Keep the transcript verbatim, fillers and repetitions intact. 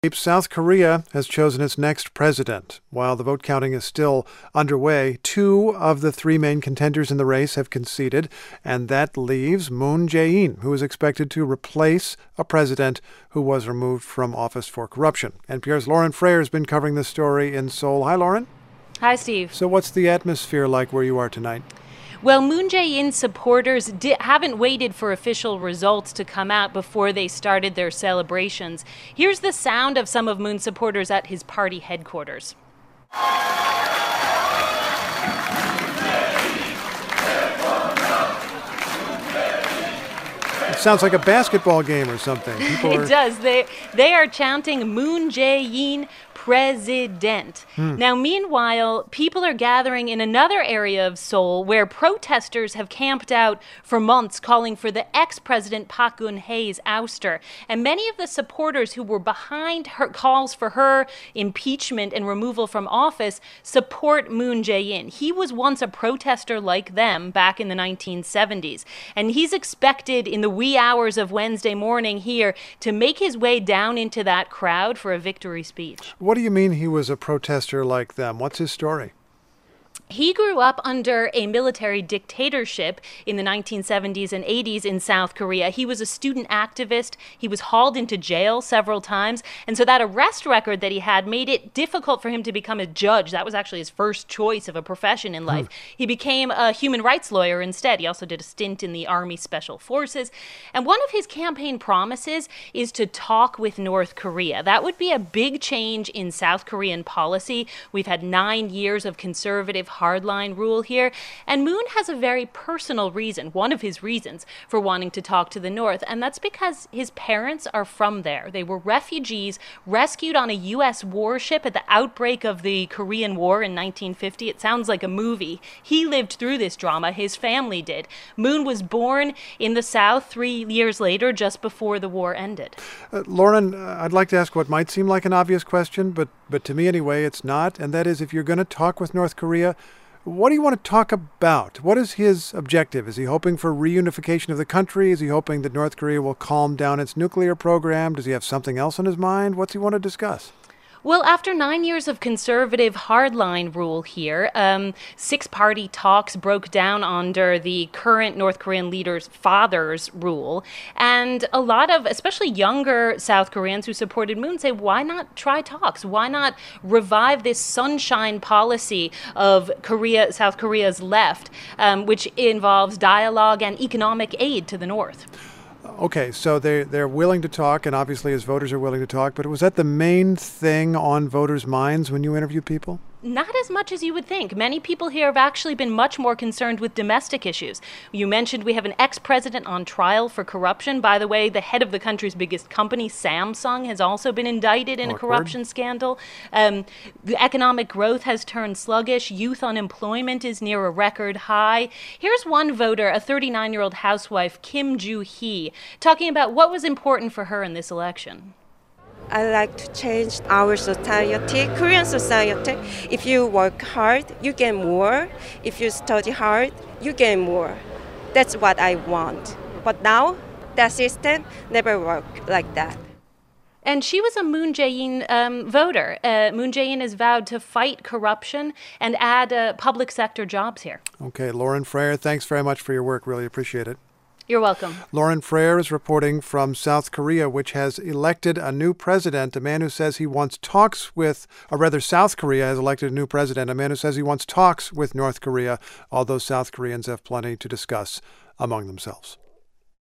South Korea has chosen its next president. While the vote counting is still underway, two of the three main contenders in the race have conceded, and that leaves Moon Jae-in, who is expected to replace a president who was removed from office for corruption. N P R's Lauren Frayer has been covering this story in Seoul. Hi, Lauren. Hi, Steve. So what's the atmosphere like where you are tonight? Well, Moon Jae-in supporters di- haven't waited for official results to come out before they started their celebrations. Here's the sound of some of Moon's supporters at his party headquarters. It sounds like a basketball game or something. People It are... does. They, they are chanting Moon Jae-in President. Hmm. Now, meanwhile, people are gathering in another area of Seoul where protesters have camped out for months calling for the ex-president Park Geun-hye's ouster. And many of the supporters who were behind her calls for her impeachment and removal from office support Moon Jae-in. He was once a protester like them back in the nineteen seventies. And he's expected in the wee hours of Wednesday morning here to make his way down into that crowd for a victory speech. What do you mean he was a protester like them? What's his story? He grew up under a military dictatorship in the nineteen seventies and eighties in South Korea. He was a student activist. He was hauled into jail several times. And so that arrest record that he had made it difficult for him to become a judge. That was actually his first choice of a profession in life. Hmm. He became a human rights lawyer instead. He also did a stint in the Army Special Forces. And one of his campaign promises is to talk with North Korea. That would be a big change in South Korean policy. We've had nine years of conservative hardline rule here. And Moon has a very personal reason, one of his reasons for wanting to talk to the North, and that's because his parents are from there. They were refugees rescued on a U S warship at the outbreak of the Korean War in nineteen fifty. It sounds like a movie. He lived through this drama. His family did. Moon was born in the South three years later, just before the war ended. Uh, Lauren, uh, I'd like to ask what might seem like an obvious question, but, but to me anyway, it's not, and that is if you're going to talk with North Korea, what do you want to talk about? What is his objective? Is he hoping for reunification of the country? Is he hoping that North Korea will calm down its nuclear program? Does he have something else on his mind? What's he want to discuss? Well, after nine years of conservative hardline rule here, um, six-party talks broke down under the current North Korean leader's father's rule. And a lot of, especially younger South Koreans who supported Moon, say, why not try talks? Why not revive this sunshine policy of Korea, South Korea's left, um, which involves dialogue and economic aid to the North? Okay, so they're, they're willing to talk, and obviously his voters are willing to talk, but was that the main thing on voters' minds when you interviewed people? Not as much as you would think. Many people here have actually been much more concerned with domestic issues. You mentioned we have an ex-president on trial for corruption. By the way, the head of the country's biggest company, Samsung, has also been indicted in Awkward. a corruption scandal. Um, the economic growth has turned sluggish. Youth unemployment is near a record high. Here's one voter, a thirty-nine-year-old housewife, Kim Joo-hee, talking about what was important for her in this election. I like to change our society, Korean society. If you work hard, you get more. If you study hard, you get more. That's what I want. But now, that system never worked like that. And she was a Moon Jae-in um, voter. Uh, Moon Jae-in has vowed to fight corruption and add uh, public sector jobs here. Okay, Lauren Frayer, thanks very much for your work. Really appreciate it. You're welcome. Lauren Frayer is reporting from South Korea, which has elected a new president, a man who says he wants talks with, or rather South Korea has elected a new president, a man who says he wants talks with North Korea, although South Koreans have plenty to discuss among themselves.